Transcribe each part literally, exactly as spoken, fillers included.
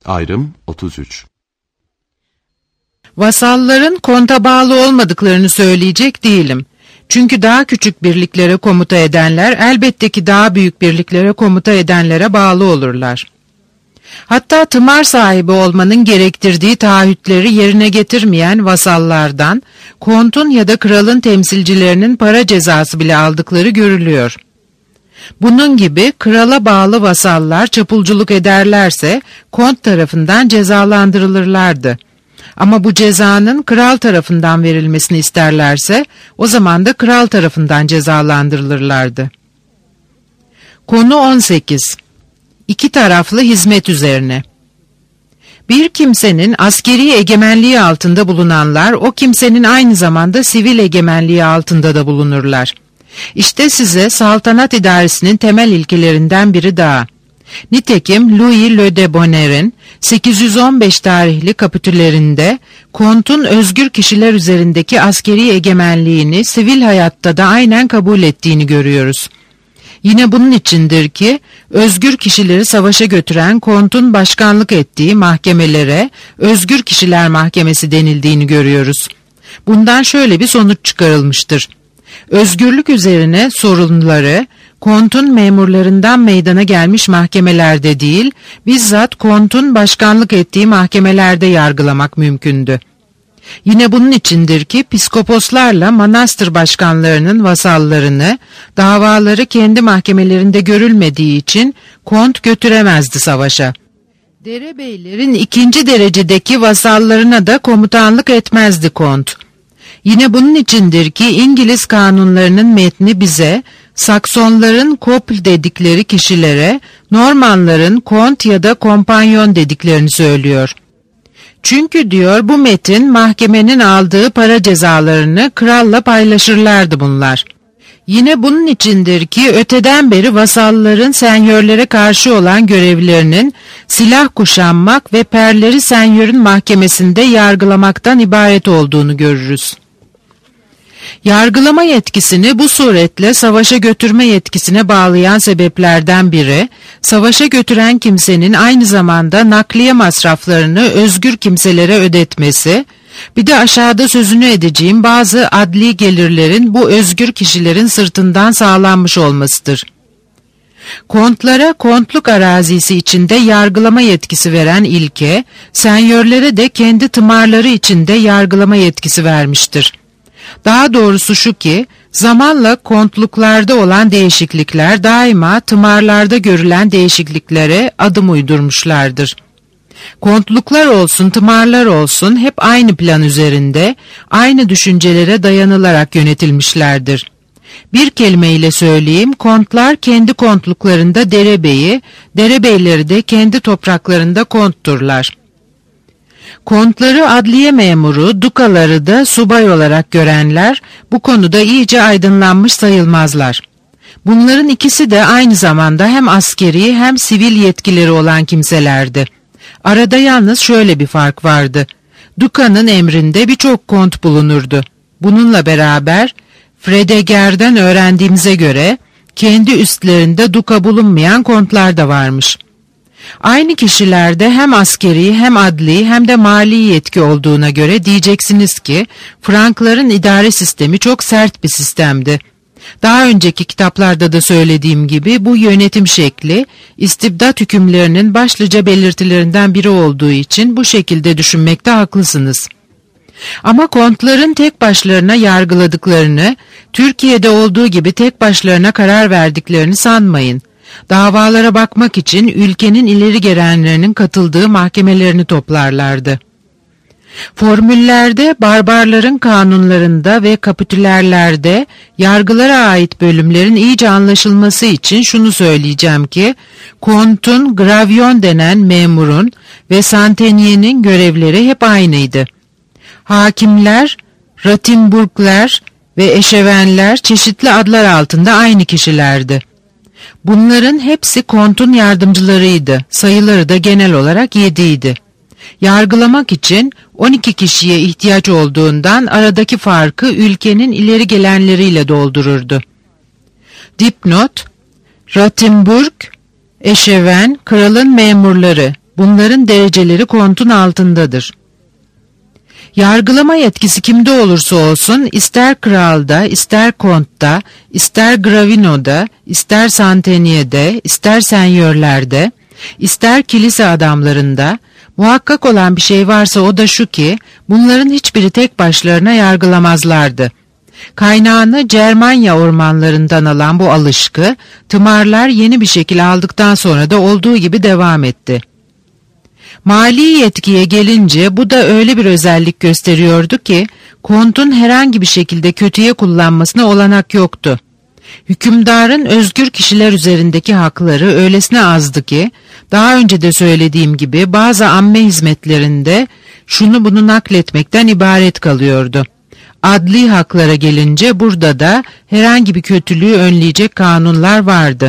Ayrım otuz üç. Vasalların konta bağlı olmadıklarını söyleyecek değilim. Çünkü daha küçük birliklere komuta edenler elbette ki daha büyük birliklere komuta edenlere bağlı olurlar. Hatta tımar sahibi olmanın gerektirdiği taahhütleri yerine getirmeyen vasallardan kontun ya da kralın temsilcilerinin para cezası bile aldıkları görülüyor. Bunun gibi krala bağlı vasallar çapulculuk ederlerse kont tarafından cezalandırılırlardı. Ama bu cezanın kral tarafından verilmesini isterlerse o zaman da kral tarafından cezalandırılırlardı. Konu on sekiz. İki taraflı hizmet üzerine. Bir kimsenin askeri egemenliği altında bulunanlar o kimsenin aynı zamanda sivil egemenliği altında da bulunurlar. İşte size saltanat idaresinin temel ilkelerinden biri daha. Nitekim Louis Le Debonair'in sekiz yüz on beş tarihli kapitülerinde kontun özgür kişiler üzerindeki askeri egemenliğini sivil hayatta da aynen kabul ettiğini görüyoruz. Yine bunun içindir ki özgür kişileri savaşa götüren kontun başkanlık ettiği mahkemelere Özgür Kişiler Mahkemesi denildiğini görüyoruz. Bundan şöyle bir sonuç çıkarılmıştır. Özgürlük üzerine sorunları kontun memurlarından meydana gelmiş mahkemelerde değil, bizzat kontun başkanlık ettiği mahkemelerde yargılamak mümkündü. Yine bunun içindir ki piskoposlarla manastır başkanlarının vasallarını, davaları kendi mahkemelerinde görülmediği için kont götüremezdi savaşa. Derebeylerin ikinci derecedeki vasallarına da komutanlık etmezdi kont. Yine bunun içindir ki İngiliz kanunlarının metni bize, Saksonların kopl dedikleri kişilere, Normanların kont ya da kompanyon dediklerini söylüyor. Çünkü diyor bu metin mahkemenin aldığı para cezalarını kralla paylaşırlardı bunlar. Yine bunun içindir ki öteden beri vasalların senyörlere karşı olan görevlerinin silah kuşanmak ve perleri senyörün mahkemesinde yargılamaktan ibaret olduğunu görürüz. Yargılama yetkisini bu suretle savaşa götürme yetkisine bağlayan sebeplerden biri, savaşa götüren kimsenin aynı zamanda nakliye masraflarını özgür kimselere ödetmesi, bir de aşağıda sözünü edeceğim bazı adli gelirlerin bu özgür kişilerin sırtından sağlanmış olmasıdır. Kontlara kontluk arazisi içinde yargılama yetkisi veren ilke, senyörlere de kendi tımarları içinde yargılama yetkisi vermiştir. Daha doğrusu şu ki, zamanla kontluklarda olan değişiklikler daima tımarlarda görülen değişikliklere adım uydurmuşlardır. Kontluklar olsun, tımarlar olsun hep aynı plan üzerinde, aynı düşüncelere dayanılarak yönetilmişlerdir. Bir kelimeyle söyleyeyim, kontlar kendi kontluklarında derebeyi, derebeyleri de kendi topraklarında kontturlar. Kontları adliye memuru, dukaları da subay olarak görenler bu konuda iyice aydınlanmış sayılmazlar. Bunların ikisi de aynı zamanda hem askeri hem sivil yetkileri olan kimselerdi. Arada yalnız şöyle bir fark vardı. Dukanın emrinde birçok kont bulunurdu. Bununla beraber Fredeger'den öğrendiğimize göre kendi üstlerinde duka bulunmayan kontlar da varmış. Aynı kişilerde hem askeri hem adli hem de mali yetki olduğuna göre diyeceksiniz ki Frankların idare sistemi çok sert bir sistemdi. Daha önceki kitaplarda da söylediğim gibi bu yönetim şekli istibdat hükümlerinin başlıca belirtilerinden biri olduğu için bu şekilde düşünmekte haklısınız. Ama kontların tek başlarına yargıladıklarını, Türkiye'de olduğu gibi tek başlarına karar verdiklerini sanmayın. Davalara bakmak için ülkenin ileri gelenlerinin katıldığı mahkemelerini toplarlardı. Formüllerde, barbarların kanunlarında ve kapitülerlerde yargılara ait bölümlerin iyice anlaşılması için şunu söyleyeceğim ki, kontun, gravyon denen memurun ve santenyenin görevleri hep aynıydı. Hakimler, ratimburglar ve eşevenler çeşitli adlar altında aynı kişilerdi. Bunların hepsi kontun yardımcılarıydı, sayıları da genel olarak yediydi. Yargılamak için on iki kişiye ihtiyaç olduğundan aradaki farkı ülkenin ileri gelenleriyle doldururdu. Dipnot, Ratimburg, eşeven, kralın memurları Bunların dereceleri kontun altındadır. Yargılama yetkisi kimde olursa olsun, ister kralda, ister kontta, ister gravinoda, ister santeniyede, ister senyörlerde, ister kilise adamlarında, muhakkak olan bir şey varsa o da şu ki, bunların hiçbiri tek başlarına yargılamazlardı. Kaynağını Cermanya ormanlarından alan bu alışkı, tımarlar yeni bir şekil aldıktan sonra da olduğu gibi devam etti. Mali yetkiye gelince bu da öyle bir özellik gösteriyordu ki, kontun herhangi bir şekilde kötüye kullanmasına olanak yoktu. Hükümdarın özgür kişiler üzerindeki hakları öylesine azdı ki, daha önce de söylediğim gibi bazı amme hizmetlerinde şunu bunu nakletmekten ibaret kalıyordu. Adli haklara gelince burada da herhangi bir kötülüğü önleyecek kanunlar vardı.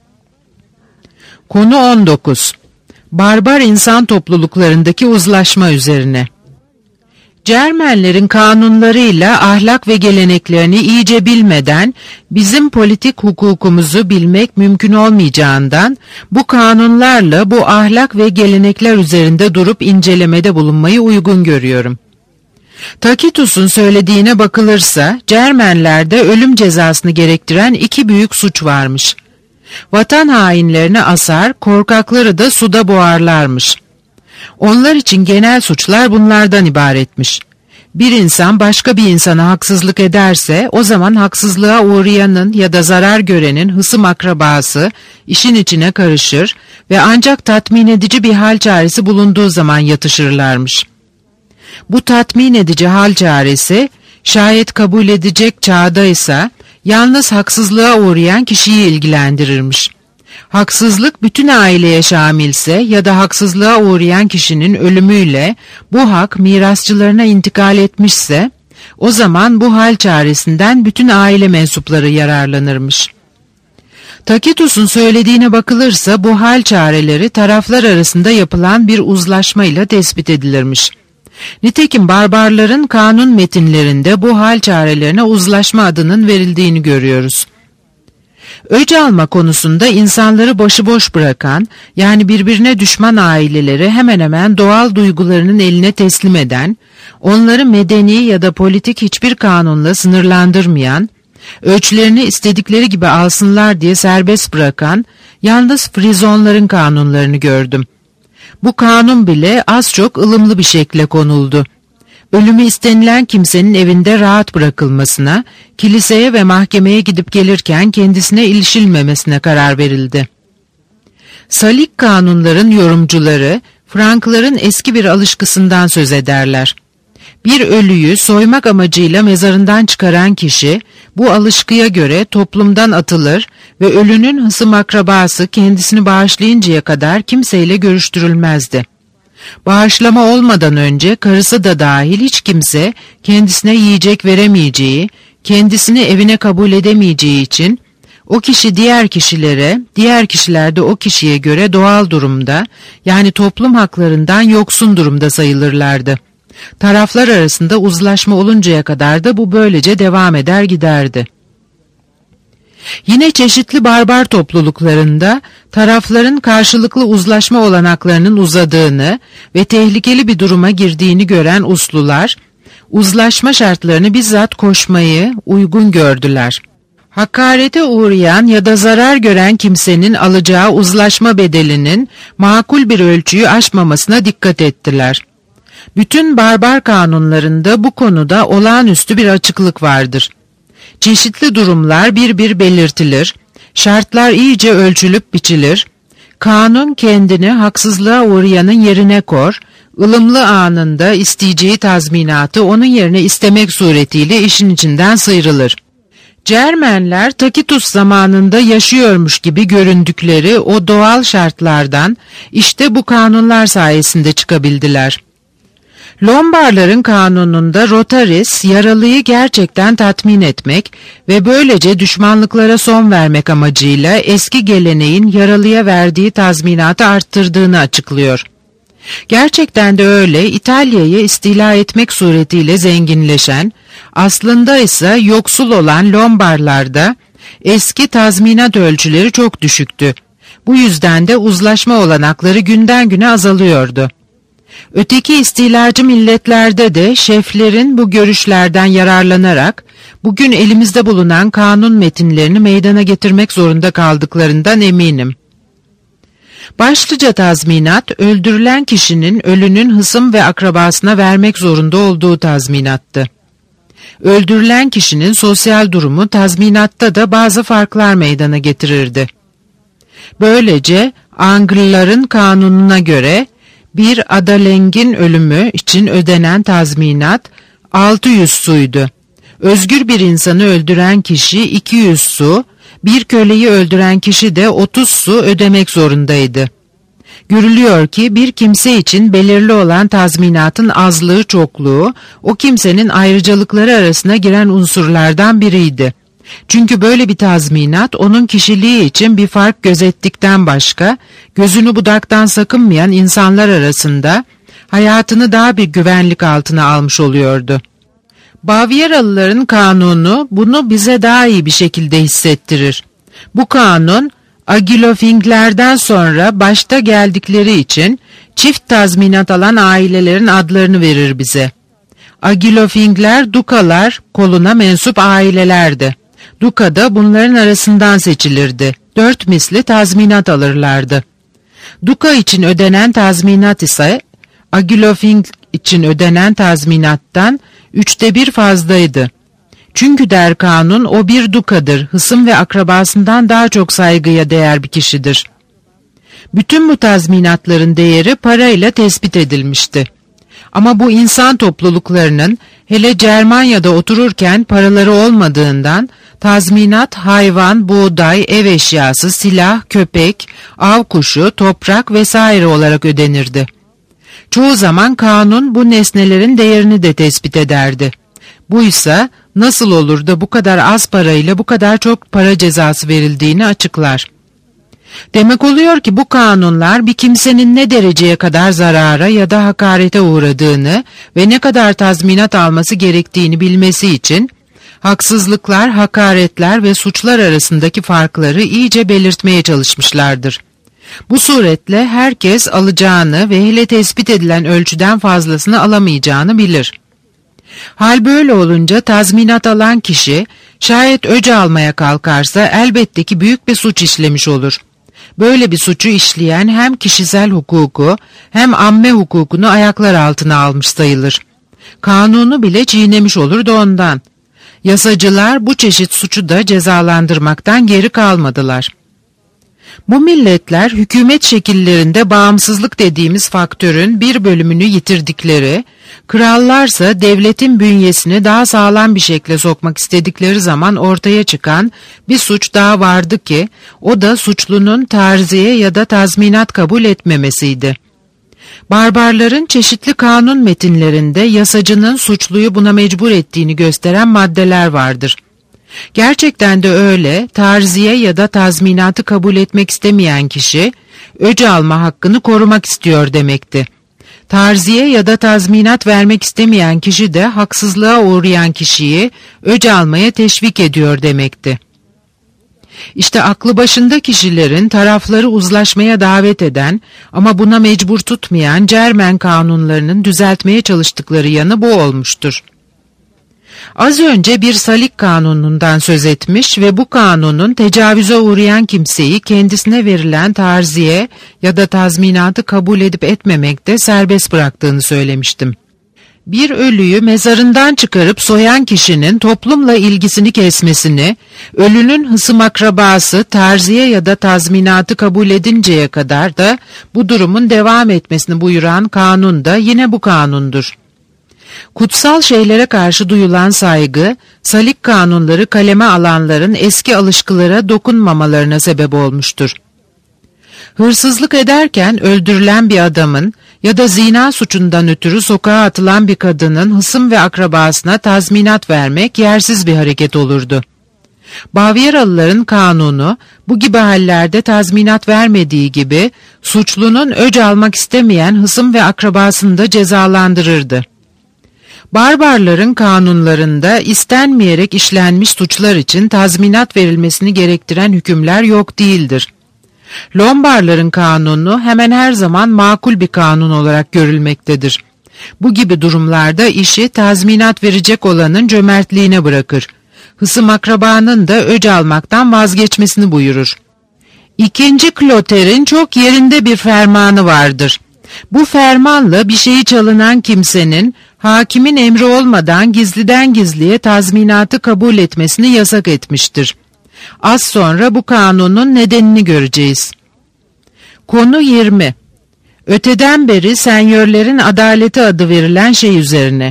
Konu on dokuz. Barbar insan topluluklarındaki uzlaşma üzerine. Cermenlerin kanunlarıyla ahlak ve geleneklerini iyice bilmeden bizim politik hukukumuzu bilmek mümkün olmayacağından bu kanunlarla bu ahlak ve gelenekler üzerinde durup incelemede bulunmayı uygun görüyorum. Tacitus'un söylediğine bakılırsa Cermenlerde ölüm cezasını gerektiren iki büyük suç varmış. Vatan hainlerini asar, korkakları da suda boğarlarmış. Onlar için genel suçlar bunlardan ibaretmiş. Bir insan başka bir insana haksızlık ederse, o zaman haksızlığa uğrayanın ya da zarar görenin hısım akrabası işin içine karışır ve ancak tatmin edici bir hal çaresi bulunduğu zaman yatışırlarmış. Bu tatmin edici hal çaresi, şayet kabul edecek çağdaysa, yalnız haksızlığa uğrayan kişiyi ilgilendirirmiş. Haksızlık bütün aileye şamilse ya da haksızlığa uğrayan kişinin ölümüyle bu hak mirasçılarına intikal etmişse, o zaman bu hal çaresinden bütün aile mensupları yararlanırmış. Tacitus'un söylediğine bakılırsa bu hal çareleri taraflar arasında yapılan bir uzlaşmayla tespit edilirmiş. Nitekim barbarların kanun metinlerinde bu hal çarelerine uzlaşma adının verildiğini görüyoruz. Öc alma konusunda insanları başıboş bırakan, yani birbirine düşman aileleri hemen hemen doğal duygularının eline teslim eden, onları medeni ya da politik hiçbir kanunla sınırlandırmayan, öçlerini istedikleri gibi alsınlar diye serbest bırakan, yalnız frizonların kanunlarını gördüm. Bu kanun bile az çok ılımlı bir şekle konuldu. Ölümü istenilen kimsenin evinde rahat bırakılmasına, kiliseye ve mahkemeye gidip gelirken kendisine ilişilmemesine karar verildi. Salik kanunların yorumcuları, Frankların eski bir alışkısından söz ederler. Bir ölüyü soymak amacıyla mezarından çıkaran kişi, bu alışkıya göre toplumdan atılır ve ölünün hısım akrabası kendisini bağışlayıncaya kadar kimseyle görüştürülmezdi. Bağışlama olmadan önce karısı da dahil hiç kimse kendisine yiyecek veremeyeceği, kendisini evine kabul edemeyeceği için o kişi diğer kişilere, diğer kişiler de o kişiye göre doğal durumda, yani toplum haklarından yoksun durumda sayılırlardı. Taraflar arasında uzlaşma oluncaya kadar da bu böylece devam eder giderdi. Yine çeşitli barbar topluluklarında tarafların karşılıklı uzlaşma olanaklarının uzadığını ve tehlikeli bir duruma girdiğini gören uslular, uzlaşma şartlarını bizzat koşmayı uygun gördüler. Hakarete uğrayan ya da zarar gören kimsenin alacağı uzlaşma bedelinin makul bir ölçüyü aşmamasına dikkat ettiler. Bütün barbar kanunlarında bu konuda olağanüstü bir açıklık vardır. Çeşitli durumlar bir bir belirtilir, şartlar iyice ölçülüp biçilir, kanun kendini haksızlığa uğrayanın yerine kor, ılımlı anında isteyeceği tazminatı onun yerine istemek suretiyle işin içinden sıyrılır. Cermenler Tacitus zamanında yaşıyormuş gibi göründükleri o doğal şartlardan işte bu kanunlar sayesinde çıkabildiler. Lombarların kanununda Rotaris, yaralıyı gerçekten tatmin etmek ve böylece düşmanlıklara son vermek amacıyla eski geleneğin yaralıya verdiği tazminatı arttırdığını açıklıyor. Gerçekten de öyle, İtalya'yı istila etmek suretiyle zenginleşen, aslında ise yoksul olan Lombarlarda eski tazminat ölçüleri çok düşüktü. Bu yüzden de uzlaşma olanakları günden güne azalıyordu. Öteki istilacı milletlerde de şeflerin bu görüşlerden yararlanarak bugün elimizde bulunan kanun metinlerini meydana getirmek zorunda kaldıklarından eminim. Başlıca tazminat, öldürülen kişinin ölünün hısım ve akrabasına vermek zorunda olduğu tazminattı. Öldürülen kişinin sosyal durumu tazminatta da bazı farklar meydana getirirdi. Böylece Anglıların kanununa göre bir adalengin ölümü için ödenen tazminat altı yüz suydu. Özgür bir insanı öldüren kişi iki yüz su, bir köleyi öldüren kişi de otuz su ödemek zorundaydı. Görülüyor ki bir kimse için belirli olan tazminatın azlığı çokluğu, o kimsenin ayrıcalıkları arasına giren unsurlardan biriydi. Çünkü böyle bir tazminat onun kişiliği için bir fark gözettikten başka, gözünü budaktan sakınmayan insanlar arasında hayatını daha bir güvenlik altına almış oluyordu. Bavyeralıların kanunu bunu bize daha iyi bir şekilde hissettirir. Bu kanun, Agilolfinglerden sonra başta geldikleri için çift tazminat alan ailelerin adlarını verir bize. Agilolfingler, dukalar koluna mensup ailelerdi. Duka da bunların arasından seçilirdi. Dört misli tazminat alırlardı. Duka için ödenen tazminat ise Agilolfing için ödenen tazminattan üçte bir fazlaydı. Çünkü der kanun, o bir dukadır, hısım ve akrabasından daha çok saygıya değer bir kişidir. Bütün bu tazminatların değeri parayla tespit edilmişti. Ama bu insan topluluklarının hele Cermanya'da otururken paraları olmadığından tazminat hayvan, buğday, ev eşyası, silah, köpek, av kuşu, toprak vesaire olarak ödenirdi. Çoğu zaman kanun bu nesnelerin değerini de tespit ederdi. Buysa nasıl olur da bu kadar az parayla bu kadar çok para cezası verildiğini açıklar. Demek oluyor ki bu kanunlar bir kimsenin ne dereceye kadar zarara ya da hakarete uğradığını ve ne kadar tazminat alması gerektiğini bilmesi için haksızlıklar, hakaretler ve suçlar arasındaki farkları iyice belirtmeye çalışmışlardır. Bu suretle herkes alacağını ve hele tespit edilen ölçüden fazlasını alamayacağını bilir. Hal böyle olunca tazminat alan kişi şayet öc almaya kalkarsa elbette ki büyük bir suç işlemiş olur. Böyle bir suçu işleyen hem kişisel hukuku hem amme hukukunu ayaklar altına almış sayılır. Kanunu bile çiğnemiş olur da ondan. Yasacılar bu çeşit suçu da cezalandırmaktan geri kalmadılar. Bu milletler hükümet şekillerinde bağımsızlık dediğimiz faktörün bir bölümünü yitirdikleri, krallarsa devletin bünyesini daha sağlam bir şekle sokmak istedikleri zaman ortaya çıkan bir suç daha vardı ki, o da suçlunun tarziye ya da tazminat kabul etmemesiydi. Barbarların çeşitli kanun metinlerinde yasacının suçluyu buna mecbur ettiğini gösteren maddeler vardır. Gerçekten de öyle, tarziye ya da tazminatı kabul etmek istemeyen kişi, öc alma hakkını korumak istiyor demekti. Tarziye ya da tazminat vermek istemeyen kişi de haksızlığa uğrayan kişiyi öc almaya teşvik ediyor demekti. İşte aklı başında kişilerin tarafları uzlaşmaya davet eden ama buna mecbur tutmayan Cermen kanunlarının düzeltmeye çalıştıkları yanı bu olmuştur. Az önce bir salik kanunundan söz etmiş ve bu kanunun tecavüze uğrayan kimseyi kendisine verilen tarziye ya da tazminatı kabul edip etmemekte serbest bıraktığını söylemiştim. Bir ölüyü mezarından çıkarıp soyan kişinin toplumla ilgisini kesmesini, ölünün hısım akrabası tarziye ya da tazminatı kabul edinceye kadar da bu durumun devam etmesini buyuran kanun da yine bu kanundur. Kutsal şeylere karşı duyulan saygı, salik kanunları kaleme alanların eski alışkılara dokunmamalarına sebep olmuştur. Hırsızlık ederken öldürülen bir adamın ya da zina suçundan ötürü sokağa atılan bir kadının hısım ve akrabasına tazminat vermek yersiz bir hareket olurdu. Bavyeralıların kanunu bu gibi hallerde tazminat vermediği gibi suçlunun öc almak istemeyen hısım ve akrabasını da cezalandırırdı. Barbarların kanunlarında istenmeyerek işlenmiş suçlar için tazminat verilmesini gerektiren hükümler yok değildir. Lombardların kanunu hemen her zaman makul bir kanun olarak görülmektedir. Bu gibi durumlarda işi tazminat verecek olanın cömertliğine bırakır. Hısım akrabanın da öc almaktan vazgeçmesini buyurur. İkinci Kloter'in çok yerinde bir fermanı vardır. Bu fermanla bir şeyi çalınan kimsenin hakimin emri olmadan gizliden gizliye tazminatı kabul etmesini yasak etmiştir. Az sonra bu kanunun nedenini göreceğiz. Konu yirmi. Öteden beri senyörlerin adaleti adı verilen şey üzerine.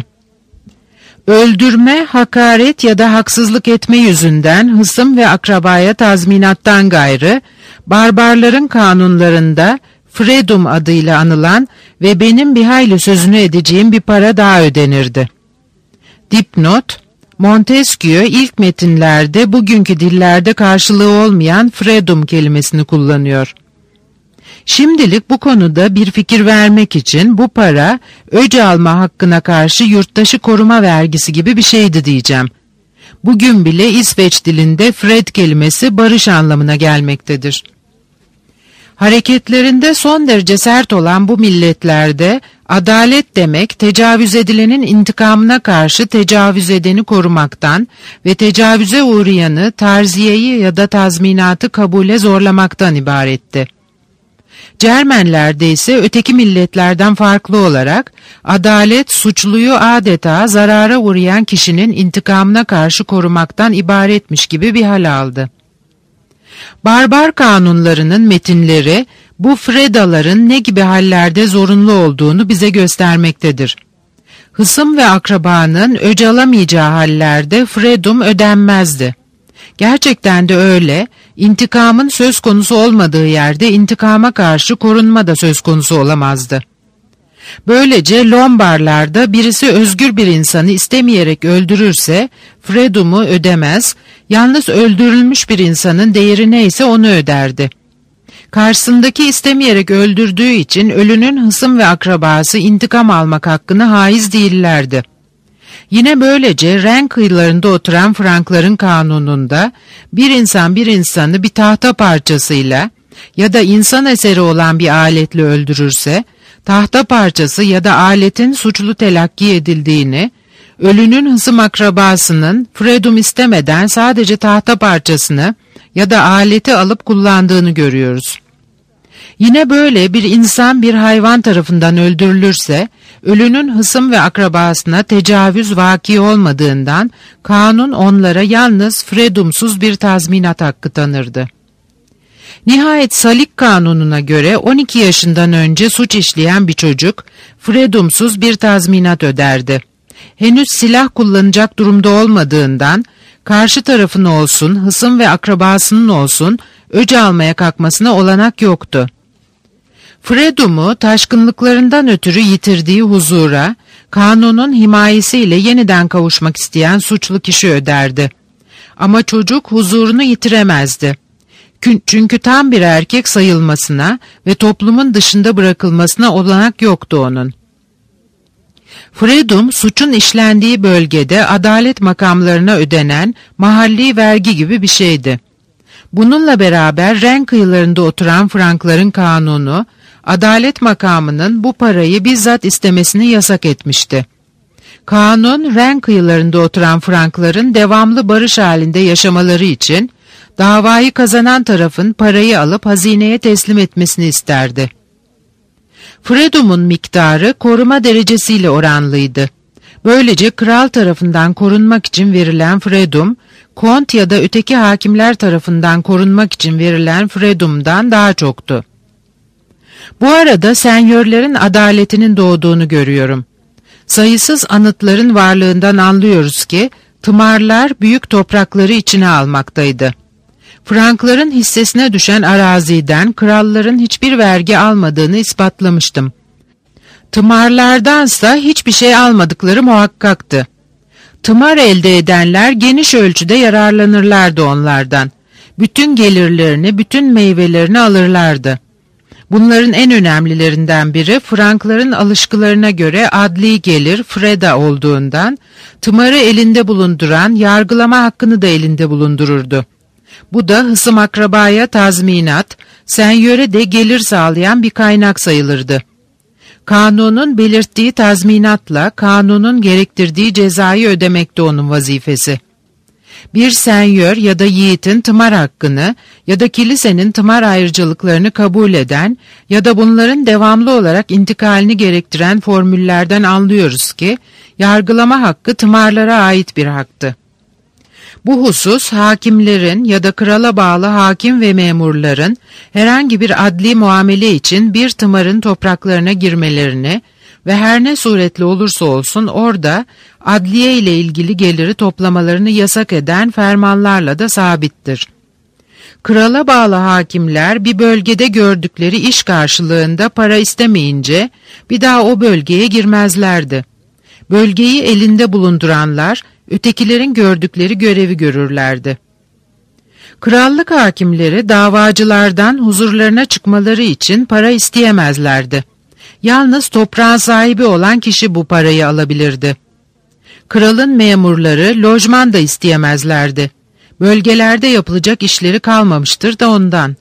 Öldürme, hakaret ya da haksızlık etme yüzünden hısım ve akrabaya tazminattan gayrı, barbarların kanunlarında fredum adıyla anılan ve benim bir hayli sözünü edeceğim bir para daha ödenirdi. Dipnot, Montesquieu ilk metinlerde bugünkü dillerde karşılığı olmayan fredum kelimesini kullanıyor. Şimdilik bu konuda bir fikir vermek için bu para öc alma hakkına karşı yurttaşı koruma vergisi gibi bir şeydi diyeceğim. Bugün bile İsveç dilinde fred kelimesi barış anlamına gelmektedir. Hareketlerinde son derece sert olan bu milletlerde adalet demek tecavüz edilenin intikamına karşı tecavüz edeni korumaktan ve tecavüze uğrayanı tarziyeyi ya da tazminatı kabule zorlamaktan ibaretti. Cermenlerde ise öteki milletlerden farklı olarak adalet suçluyu adeta zarara uğrayan kişinin intikamına karşı korumaktan ibaretmiş gibi bir hal aldı. Barbar kanunlarının metinleri bu fredaların ne gibi hallerde zorunlu olduğunu bize göstermektedir. Hısım ve akrabanın öc alamayacağı hallerde fredum ödenmezdi. Gerçekten de öyle, intikamın söz konusu olmadığı yerde intikama karşı korunma da söz konusu olamazdı. Böylece Lombardlarda birisi özgür bir insanı istemeyerek öldürürse fredumu ödemez, yalnız öldürülmüş bir insanın değeri neyse onu öderdi. Karşısındaki istemeyerek öldürdüğü için ölünün hısım ve akrabası intikam almak hakkına haiz değillerdi. Yine böylece Ren kıyılarında oturan Frankların kanununda bir insan bir insanı bir tahta parçasıyla ya da insan eseri olan bir aletle öldürürse, tahta parçası ya da aletin suçlu telakki edildiğini, ölünün hısım akrabasının fredum istemeden sadece tahta parçasını ya da aleti alıp kullandığını görüyoruz. Yine böyle bir insan bir hayvan tarafından öldürülürse, ölünün hısım ve akrabasına tecavüz vaki olmadığından kanun onlara yalnız fredumsuz bir tazminat hakkı tanırdı. Nihayet Salik kanununa göre on iki yaşından önce suç işleyen bir çocuk fredumsuz bir tazminat öderdi. Henüz silah kullanacak durumda olmadığından karşı tarafın olsun, hısım ve akrabasının olsun öc almaya kalkmasına olanak yoktu. Fredum'u taşkınlıklarından ötürü yitirdiği huzura, kanunun himayesiyle yeniden kavuşmak isteyen suçlu kişi öderdi. Ama çocuk huzurunu yitiremezdi. Çünkü tam bir erkek sayılmasına ve toplumun dışında bırakılmasına olanak yoktu onun. Fredum, suçun işlendiği bölgede adalet makamlarına ödenen mahalli vergi gibi bir şeydi. Bununla beraber Ren kıyılarında oturan Frankların kanunu, adalet makamının bu parayı bizzat istemesini yasak etmişti. Kanun, Ren kıyılarında oturan Frankların devamlı barış halinde yaşamaları için, davayı kazanan tarafın parayı alıp hazineye teslim etmesini isterdi. Fredum'un miktarı koruma derecesiyle oranlıydı. Böylece kral tarafından korunmak için verilen fredum, kont ya da öteki hakimler tarafından korunmak için verilen fredumdan daha çoktu. Bu arada senyörlerin adaletinin doğduğunu görüyorum. Sayısız anıtların varlığından anlıyoruz ki, tımarlar büyük toprakları içine almaktaydı. Frankların hissesine düşen araziden kralların hiçbir vergi almadığını ispatlamıştım. Tımarlardansa hiçbir şey almadıkları muhakkaktı. Tımar elde edenler geniş ölçüde yararlanırlardı onlardan. Bütün gelirlerini, bütün meyvelerini alırlardı. Bunların en önemlilerinden biri Frankların alışkılarına göre adli gelir freda olduğundan, tımarı elinde bulunduran yargılama hakkını da elinde bulundururdu. Bu da hısım akrabaya tazminat, senyöre de gelir sağlayan bir kaynak sayılırdı. Kanunun belirttiği tazminatla kanunun gerektirdiği cezayı ödemekte onun vazifesi. Bir senyör ya da yiğitin tımar hakkını ya da kilisenin tımar ayrıcalıklarını kabul eden ya da bunların devamlı olarak intikalini gerektiren formüllerden anlıyoruz ki, yargılama hakkı tımarlara ait bir haktı. Bu husus hakimlerin ya da krala bağlı hakim ve memurların herhangi bir adli muamele için bir tımarın topraklarına girmelerini ve her ne suretle olursa olsun orada adliye ile ilgili geliri toplamalarını yasak eden fermanlarla da sabittir. Krala bağlı hakimler bir bölgede gördükleri iş karşılığında para istemeyince bir daha o bölgeye girmezlerdi. Bölgeyi elinde bulunduranlar ötekilerin gördükleri görevi görürlerdi. Krallık hakimleri davacılardan huzurlarına çıkmaları için para isteyemezlerdi. Yalnız toprağın sahibi olan kişi bu parayı alabilirdi. Kralın memurları lojman da isteyemezlerdi. Bölgelerde yapılacak işleri kalmamıştır da ondan.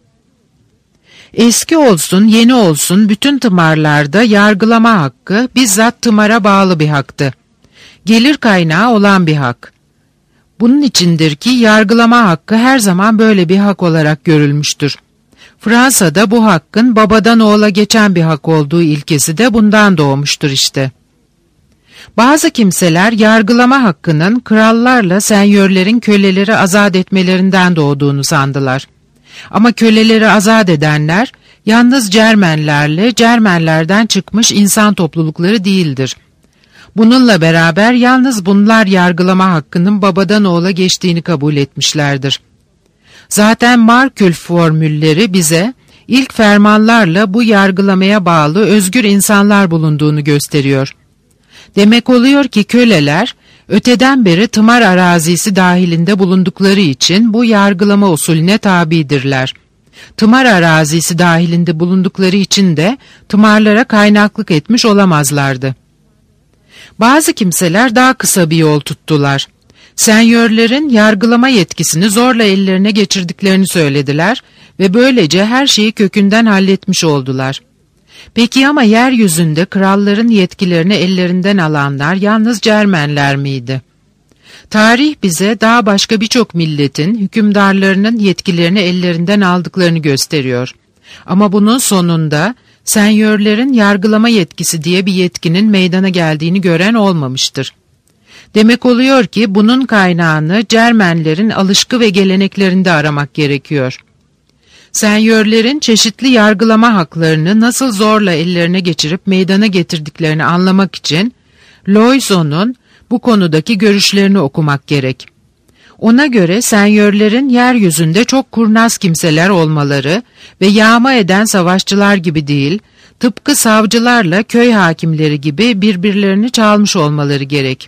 Eski olsun, yeni olsun bütün tımarlarda yargılama hakkı bizzat tımara bağlı bir haktı. Gelir kaynağı olan bir hak. Bunun içindir ki yargılama hakkı her zaman böyle bir hak olarak görülmüştür. Fransa'da bu hakkın babadan oğula geçen bir hak olduğu ilkesi de bundan doğmuştur işte. Bazı kimseler yargılama hakkının krallarla senyörlerin köleleri azat etmelerinden doğduğunu sandılar. Ama köleleri azat edenler yalnız Cermenlerle Cermenlerden çıkmış insan toplulukları değildir. Bununla beraber yalnız bunlar yargılama hakkının babadan oğula geçtiğini kabul etmişlerdir. Zaten Markül formülleri bize ilk fermanlarla bu yargılamaya bağlı özgür insanlar bulunduğunu gösteriyor. Demek oluyor ki köleler öteden beri tımar arazisi dahilinde bulundukları için bu yargılama usulüne tabidirler. Tımar arazisi dahilinde bulundukları için de tımarlara kaynaklık etmiş olamazlardı. Bazı kimseler daha kısa bir yol tuttular. Senyörlerin yargılama yetkisini zorla ellerine geçirdiklerini söylediler ve böylece her şeyi kökünden halletmiş oldular. Peki ama yeryüzünde kralların yetkilerini ellerinden alanlar yalnız Cermenler miydi? Tarih bize daha başka birçok milletin hükümdarlarının yetkilerini ellerinden aldıklarını gösteriyor. Ama bunun sonunda senyörlerin yargılama yetkisi diye bir yetkinin meydana geldiğini gören olmamıştır. Demek oluyor ki bunun kaynağını Cermenlerin alışkı ve geleneklerinde aramak gerekiyor. Senyörlerin çeşitli yargılama haklarını nasıl zorla ellerine geçirip meydana getirdiklerini anlamak için Loyson'un bu konudaki görüşlerini okumak gerek. Ona göre senyörlerin yeryüzünde çok kurnaz kimseler olmaları ve yağma eden savaşçılar gibi değil, tıpkı savcılarla köy hakimleri gibi birbirlerini çalmış olmaları gerek.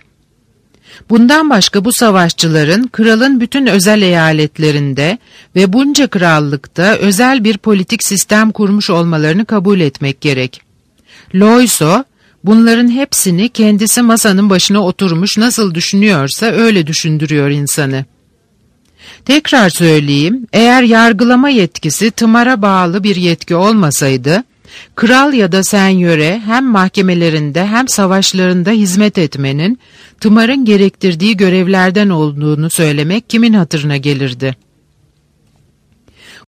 Bundan başka bu savaşçıların kralın bütün özel eyaletlerinde ve bunca krallıkta özel bir politik sistem kurmuş olmalarını kabul etmek gerek. Loyso, bunların hepsini kendisi masanın başına oturmuş nasıl düşünüyorsa öyle düşündürüyor insanı. Tekrar söyleyeyim, eğer yargılama yetkisi tımara bağlı bir yetki olmasaydı, kral ya da senyöre hem mahkemelerinde hem savaşlarında hizmet etmenin, tımarın gerektirdiği görevlerden olduğunu söylemek kimin hatırına gelirdi?